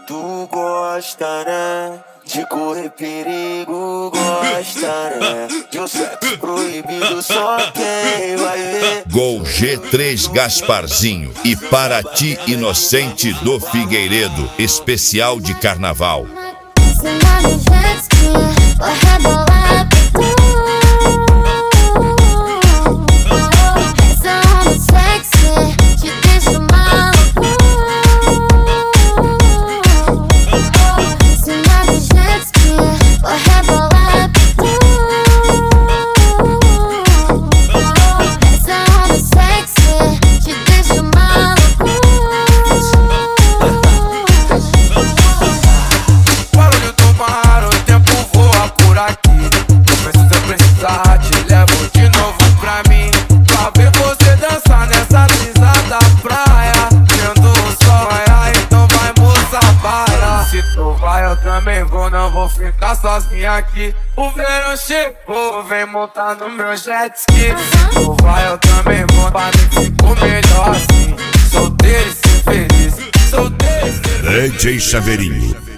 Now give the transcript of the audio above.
tu gosta, né? De correr perigo, gosta, né? De um sexo proibido, só quem vai ver. Gol G3 Gasparzinho e para ti, inocente do Figueiredo, especial de carnaval. Te levo de novo pra mim, pra ver você dançar nessa brisa da praia. Vendo o sol raiar, então vai moça, para. Se tu vai eu também vou, não vou ficar sozinha aqui. O verão chegou, vem montar no meu jet ski. Se tu vai eu também vou, pra mim ficou melhor assim. Solteiro e ser feliz, solteiro e ser feliz. DJ Chaveirinho.